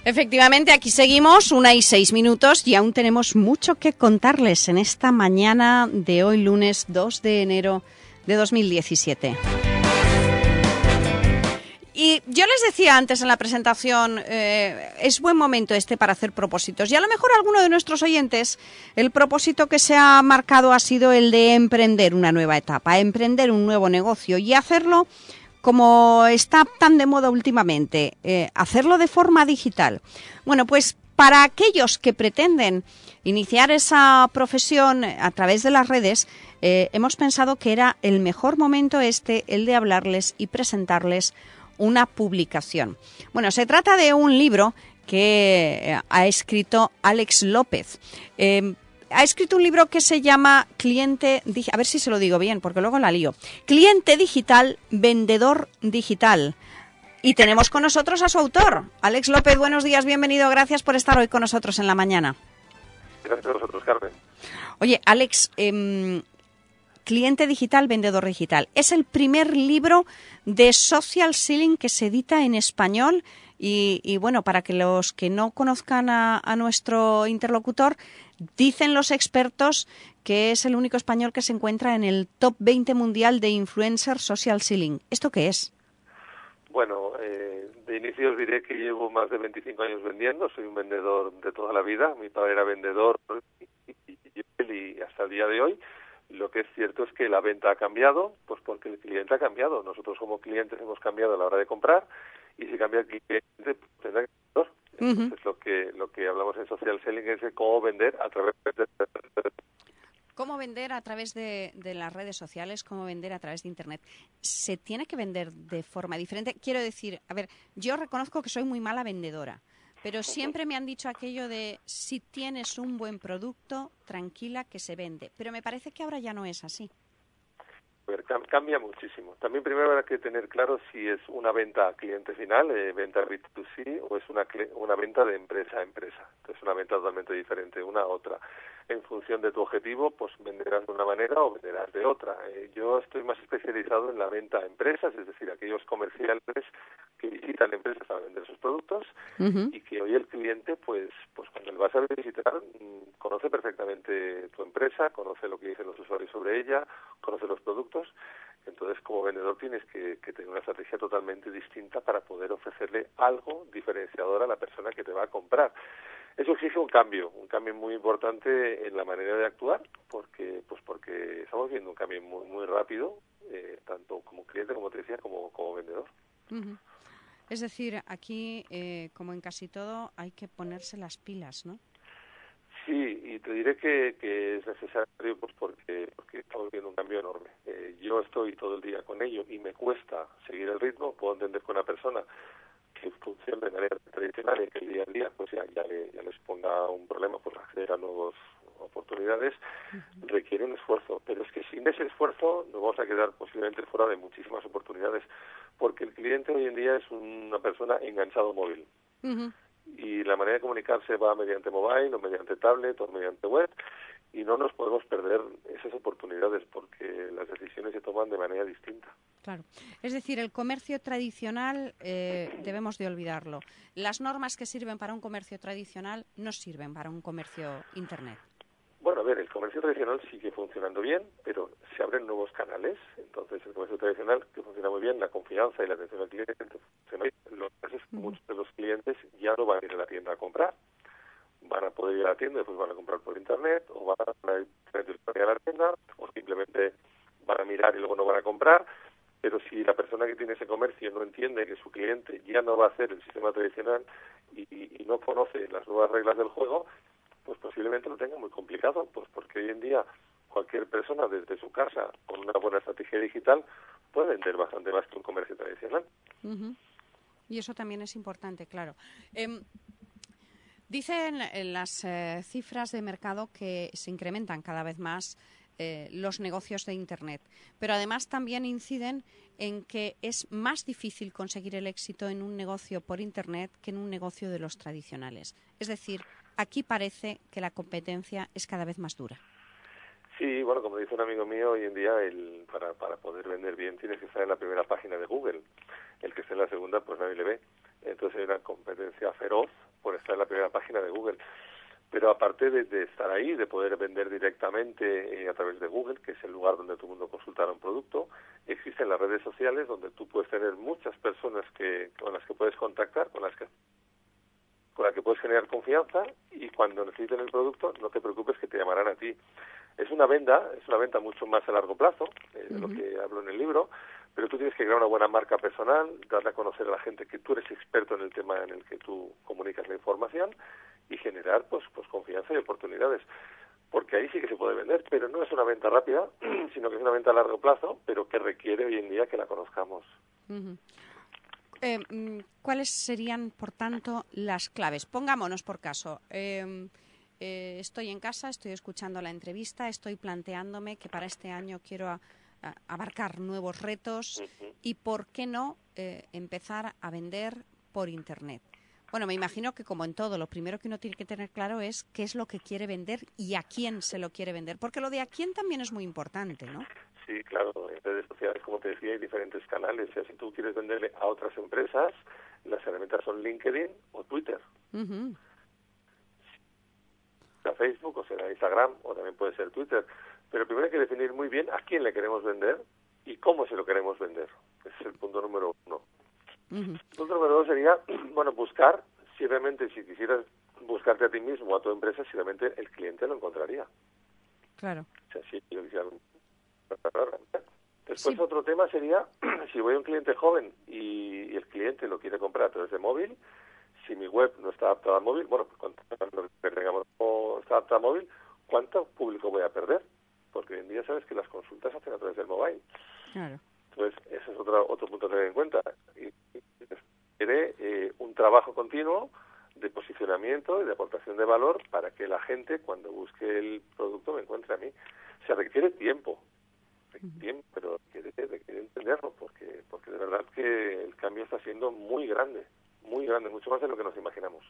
Efectivamente, aquí seguimos, 1:06, y aún tenemos mucho que contarles en esta mañana de hoy, lunes 2 de enero de 2017. Y yo les decía antes en la presentación, es buen momento para hacer propósitos. Y a lo mejor alguno de nuestros oyentes, el propósito que se ha marcado ha sido el de emprender una nueva etapa, emprender un nuevo negocio y hacerlo como está tan de moda últimamente, hacerlo de forma digital. Bueno, pues para aquellos que pretenden iniciar esa profesión a través de las redes, hemos pensado que era el mejor momento el de hablarles y presentarles una publicación. Bueno, se trata de un libro que ha escrito Alex López. Ha escrito un libro que se llama a ver si se lo digo bien, porque luego la lío. Cliente Digital, Vendedor Digital. Y tenemos con nosotros a su autor. Alex López, buenos días, bienvenido. Gracias por estar hoy con nosotros en la mañana. Gracias a vosotros, Carmen. Oye, Alex, Cliente Digital, Vendedor Digital. Es el primer libro de social selling que se edita en español y bueno, para que los que no conozcan a nuestro interlocutor, dicen los expertos que es el único español que se encuentra en el top 20 mundial de influencer social selling. ¿Esto qué es? Bueno, de inicio os diré que llevo más de 25 años vendiendo, soy un vendedor de toda la vida, mi padre era vendedor y hasta el día de hoy. Lo que es cierto es que la venta ha cambiado, pues porque el cliente ha cambiado. Nosotros como clientes hemos cambiado a la hora de comprar y si cambia el cliente, pues tendrá que comprar. Entonces lo que hablamos en social selling es de cómo vender a través de... ¿Cómo vender a través de las redes sociales? ¿Cómo vender a través de Internet? ¿Se tiene que vender de forma diferente? Quiero decir, a ver, yo reconozco que soy muy mala vendedora, pero siempre me han dicho aquello de si tienes un buen producto, tranquila que se vende. Pero me parece que ahora ya no es así. A ver, cambia muchísimo. También primero hay que tener claro si es una venta a cliente final, venta B2C, o es una venta de empresa a empresa. Es una venta totalmente diferente una a otra. En función de tu objetivo, pues venderás de una manera o venderás de otra. Yo estoy más especializado en la venta a empresas, es decir, aquellos comerciales que visitan empresas para vender sus productos y que hoy el cliente, pues cuando le vas a visitar, conoce perfectamente tu empresa, conoce lo que dicen los usuarios sobre ella, conoce los productos. Entonces, como vendedor tienes que tener una estrategia totalmente distinta para poder ofrecerle algo diferenciador a la persona que te va a comprar. Eso exige un cambio muy importante en la manera de actuar, porque estamos viendo un cambio muy muy rápido, tanto como cliente, como te decía, como vendedor. Es decir, aquí, como en casi todo, hay que ponerse las pilas, ¿no? Sí, y te diré que es necesario pues porque estamos viendo un cambio enorme. Yo estoy todo el día con ello y me cuesta seguir el ritmo. Puedo entender que una persona que funciona de manera tradicional y que el día a día pues ya les ponga un problema por acceder a nuevas oportunidades, requiere un esfuerzo. Pero es que sin ese esfuerzo nos vamos a quedar posiblemente fuera de muchísimas oportunidades, porque el cliente hoy en día es una persona enganchado móvil. Y la manera de comunicarse va mediante mobile o mediante tablet o mediante web y no nos podemos perder esas oportunidades porque las decisiones se toman de manera distinta. Claro. Es decir, el comercio tradicional debemos de olvidarlo. Las normas que sirven para un comercio tradicional no sirven para un comercio Internet. Bueno, a ver, el comercio tradicional sigue funcionando bien, pero se abren nuevos canales. Entonces, el comercio tradicional, que funciona muy bien, la confianza y la atención al cliente, funciona bien. Lo que pasa es que muchos de los clientes ya no van a ir a la tienda a comprar. Van a poder ir a la tienda y después van a comprar por Internet, o van a ir a la tienda, o simplemente van a mirar y luego no van a comprar. Pero si la persona que tiene ese comercio no entiende que su cliente ya no va a hacer el sistema tradicional y no conoce las nuevas reglas del juego, pues posiblemente lo tenga muy complicado, pues porque hoy en día cualquier persona desde su casa con una buena estrategia digital puede vender bastante más que un comercio tradicional. Y eso también es importante, claro. Dicen las cifras de mercado que se incrementan cada vez más los negocios de Internet, pero además también inciden en que es más difícil conseguir el éxito en un negocio por Internet que en un negocio de los tradicionales. Es decir, aquí parece que la competencia es cada vez más dura. Sí, bueno, como dice un amigo mío, hoy en día para poder vender bien tienes que estar en la primera página de Google. El que esté en la segunda, pues nadie le ve. Entonces hay una competencia feroz por estar en la primera página de Google. Pero aparte de estar ahí, de poder vender directamente a través de Google, que es el lugar donde todo el mundo consultará un producto, existen las redes sociales donde tú puedes tener muchas personas con las que puedes contactar, con las que puedes generar confianza, y cuando necesiten el producto no te preocupes que te llamarán a ti. Es una venta mucho más a largo plazo, de lo que hablo en el libro, pero tú tienes que crear una buena marca personal, darle a conocer a la gente que tú eres experto en el tema en el que tú comunicas la información y generar pues confianza y oportunidades. Porque ahí sí que se puede vender, pero no es una venta rápida, sino que es una venta a largo plazo, pero que requiere hoy en día que la conozcamos. ¿Cuáles serían, por tanto, las claves? Pongámonos por caso. Estoy en casa, estoy escuchando la entrevista, estoy planteándome que para este año quiero abarcar nuevos retos y, ¿por qué no, empezar a vender por Internet? Bueno, me imagino que, como en todo, lo primero que uno tiene que tener claro es qué es lo que quiere vender y a quién se lo quiere vender, porque lo de a quién también es muy importante, ¿no? Sí, claro, en redes sociales, como te decía, hay diferentes canales. O sea, si tú quieres venderle a otras empresas, las herramientas son LinkedIn o Twitter. Será Facebook o será Instagram o también puede ser Twitter. Pero primero hay que definir muy bien a quién le queremos vender y cómo se lo queremos vender. Ese es el punto número 1. El punto número 2 sería, buscar, si quisieras buscarte a ti mismo o a tu empresa, si realmente el cliente lo encontraría. Claro. O sea, si yo quisiera... Después otro tema sería, si voy a un cliente joven y el cliente lo quiere comprar a través de móvil, si mi web no está adaptada a móvil, cuando tengamos no está adaptada a móvil, ¿cuánto público voy a perder? Porque hoy en día sabes que las consultas se hacen a través del mobile. Claro. Entonces, ese es otro punto a tener en cuenta. Y requiere un trabajo continuo de posicionamiento y de aportación de valor para que la gente, cuando busque el producto, me encuentre a mí. O sea, requiere tiempo, pero requiere entenderlo, porque de verdad que el cambio está siendo muy grande, mucho más de lo que nos imaginamos.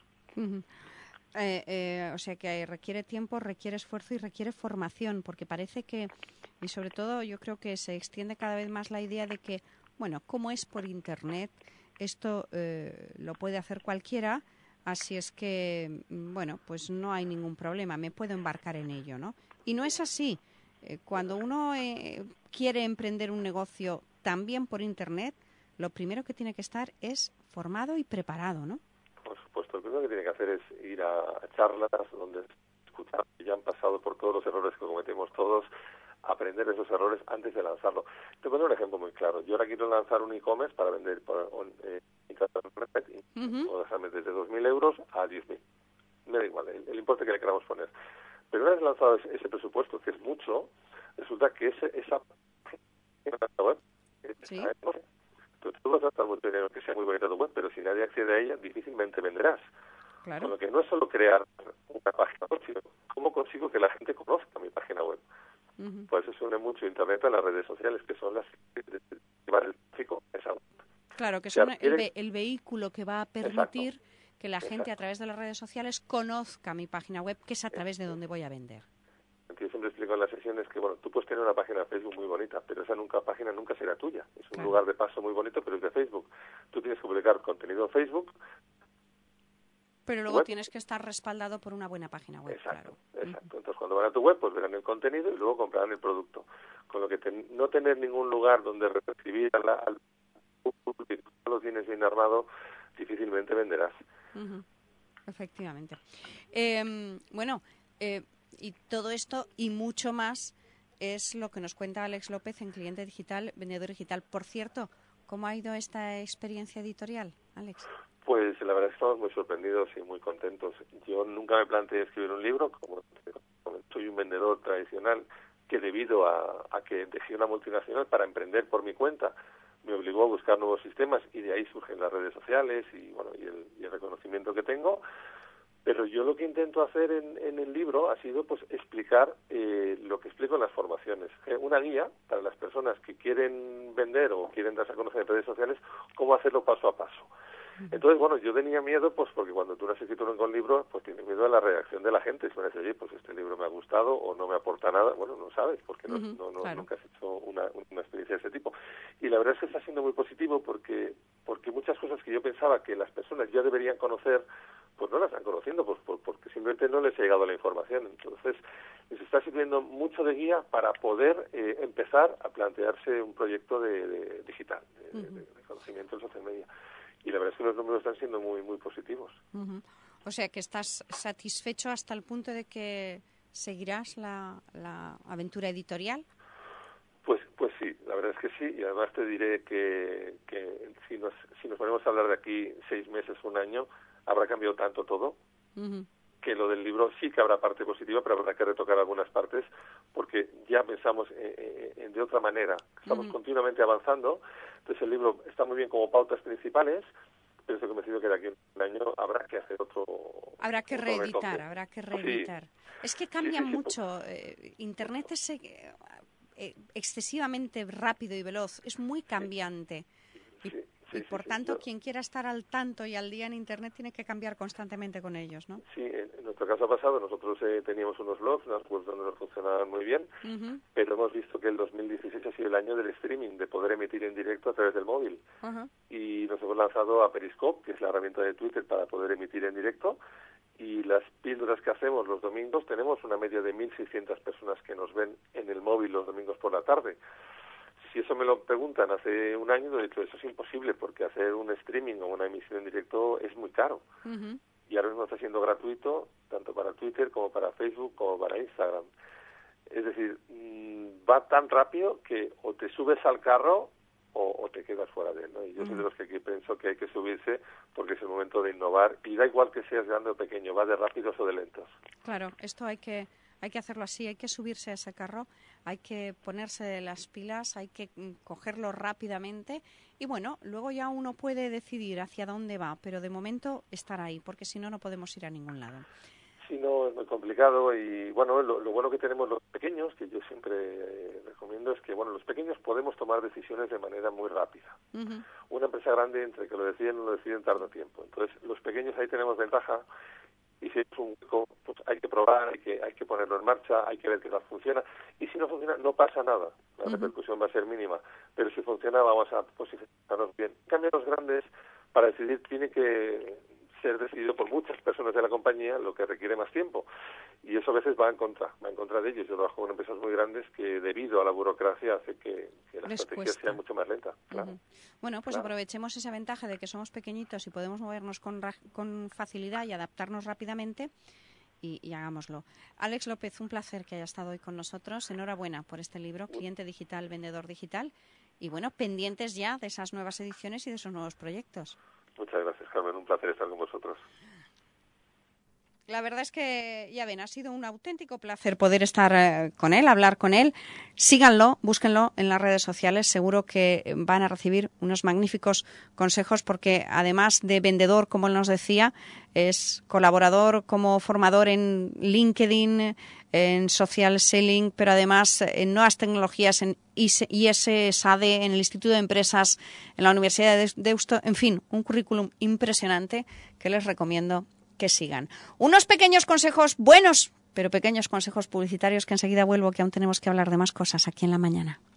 O sea que requiere tiempo, requiere esfuerzo y requiere formación, porque parece que, y sobre todo yo creo que se extiende cada vez más la idea de que, bueno, como es por Internet, esto lo puede hacer cualquiera, así es que, bueno, pues no hay ningún problema, me puedo embarcar en ello, ¿no? Y no es así. Cuando uno quiere emprender un negocio también por Internet, lo primero que tiene que estar es formado y preparado, ¿no? Por supuesto, lo primero que tiene que hacer es ir a charlas donde escuchar que ya han pasado por todos los errores que cometemos todos, aprender esos errores antes de lanzarlo. Te pongo un ejemplo muy claro. Yo ahora quiero lanzar un e-commerce para vender internet, puedo dejarme desde 2.000 euros a 10.000. Me da igual, el importe que le queramos poner. Pero una vez lanzado ese presupuesto, que es mucho, resulta que esa web, ¿sí? Tú vas a gastar mucho dinero que sea muy bonita tu web, pero si nadie accede a ella, difícilmente venderás. Claro. Con lo que no es solo crear una página web, sino cómo consigo que la gente conozca mi página web. Por eso se une mucho Internet a las redes sociales, que son las que llevan el tráfico a esa web. Claro, que son el vehículo que va a permitir que la gente a través de las redes sociales conozca mi página web, que es a través de donde voy a vender. Yo siempre explico en las sesiones que, tú puedes tener una página de Facebook muy bonita, pero esa página nunca será tuya. Es un lugar de paso muy bonito, pero es de Facebook. Tú tienes que publicar contenido en Facebook. Pero luego tienes que estar respaldado por una buena página web. Exacto. Entonces, cuando van a tu web, pues verán el contenido y luego comprarán el producto. Con lo que no tener ningún lugar donde recibir al público, no lo tienes bien armado, difícilmente venderás. Efectivamente. Y todo esto y mucho más es lo que nos cuenta Alex López en Cliente Digital, Vendedor Digital. Por cierto, ¿cómo ha ido esta experiencia editorial, Alex? Pues la verdad es que estamos muy sorprendidos y muy contentos. Yo nunca me planteé escribir un libro, como soy un vendedor tradicional, que debido a que dejé una multinacional para emprender por mi cuenta, me obligó a buscar nuevos sistemas y de ahí surgen las redes sociales y el reconocimiento que tengo. Pero yo lo que intento hacer en el libro ha sido explicar lo que explico en las formaciones. Una guía para las personas que quieren vender o quieren darse a conocer en redes sociales, cómo hacerlo paso a paso. Entonces, yo tenía miedo, porque cuando tú no has escrito nunca un libro, tienes miedo a la reacción de la gente. Si me dice, oye, este libro me ha gustado o no me aporta nada, no sabes, porque nunca has hecho una experiencia de ese tipo. Y la verdad es que está siendo muy positivo porque muchas cosas que yo pensaba que las personas ya deberían conocer, pues no la están conociendo, pues porque simplemente no les ha llegado la información. Entonces, les está sirviendo mucho de guía para poder empezar a plantearse un proyecto de digital, de conocimiento en social media. Y la verdad es que los números están siendo muy, muy positivos. O sea, que estás satisfecho hasta el punto de que seguirás la aventura editorial. Pues sí, la verdad es que sí, y además te diré que si nos ponemos a hablar de aquí 6 meses, 1 año, habrá cambiado tanto todo, que lo del libro sí que habrá parte positiva, pero habrá que retocar algunas partes, porque ya pensamos de otra manera. Estamos continuamente avanzando, entonces el libro está muy bien como pautas principales, pero estoy convencido que de aquí a 1 año habrá que hacer otro... Habrá que reeditar. Sí. Es que cambia mucho. Internet es excesivamente rápido y veloz, es muy cambiante. Y por tanto, quien quiera estar al tanto y al día en Internet tiene que cambiar constantemente con ellos, ¿no? Sí, en nuestro caso pasado nosotros teníamos unos blogs, unas webs donde nos funcionaban muy bien, pero hemos visto que el 2016 ha sido el año del streaming, de poder emitir en directo a través del móvil. Y nos hemos lanzado a Periscope, que es la herramienta de Twitter para poder emitir en directo, y las píldoras que hacemos los domingos, tenemos una media de 1.600 personas que nos ven en el móvil los domingos por la tarde. Si eso me lo preguntan hace 1 año, de hecho eso es imposible, porque hacer un streaming o una emisión en directo es muy caro. Y ahora mismo está siendo gratuito, tanto para Twitter como para Facebook como para Instagram. Es decir, va tan rápido que o te subes al carro o te quedas fuera de él, ¿no? Y yo soy de los que pienso que hay que subirse porque es el momento de innovar, y da igual que seas grande o pequeño, va de rápidos o de lentos. Claro, esto hay que hacerlo así, hay que subirse a ese carro, hay que ponerse las pilas, hay que cogerlo rápidamente y bueno, luego ya uno puede decidir hacia dónde va, pero de momento estar ahí, porque si no, no podemos ir a ningún lado. Sí, no, es muy complicado y bueno, lo bueno que tenemos los pequeños, que yo siempre recomiendo, es que bueno, los pequeños podemos tomar decisiones de manera muy rápida. Una empresa grande, entre que lo deciden o no lo deciden, tarda tiempo. Entonces, los pequeños ahí tenemos ventaja. Y si es un hueco, pues hay que probar, hay que ponerlo en marcha, hay que ver que no funciona. Y si no funciona, no pasa nada. La repercusión va a ser mínima. Pero si funciona, vamos a posicionarnos bien. En cambio, los grandes, para decidir, tiene que ser decidido por muchas personas de la compañía, lo que requiere más tiempo. Y eso a veces va en contra de ellos. Yo trabajo con empresas muy grandes que, debido a la burocracia, hace que la estrategia sea mucho más lenta. Claro. Bueno, pues aprovechemos esa ventaja de que somos pequeñitos y podemos movernos con facilidad y adaptarnos rápidamente y hagámoslo. Alex López, un placer que haya estado hoy con nosotros. Enhorabuena por este libro, Cliente Digital, Vendedor Digital. Y bueno, pendientes ya de esas nuevas ediciones y de esos nuevos proyectos. Muchas gracias, Carmen. Un placer estar con vosotros. La verdad es que, ya ven, ha sido un auténtico placer poder estar con él, hablar con él. Síganlo, búsquenlo en las redes sociales. Seguro que van a recibir unos magníficos consejos porque, además de vendedor, como él nos decía, es colaborador como formador en LinkedIn, en Social Selling, pero además en nuevas tecnologías, en IS-SADE, en el Instituto de Empresas, en la Universidad de Deusto. En fin, un currículum impresionante que les recomiendo que sigan. Unos pequeños consejos buenos, pero pequeños consejos publicitarios que enseguida vuelvo, que aún tenemos que hablar de más cosas aquí en La Mañana.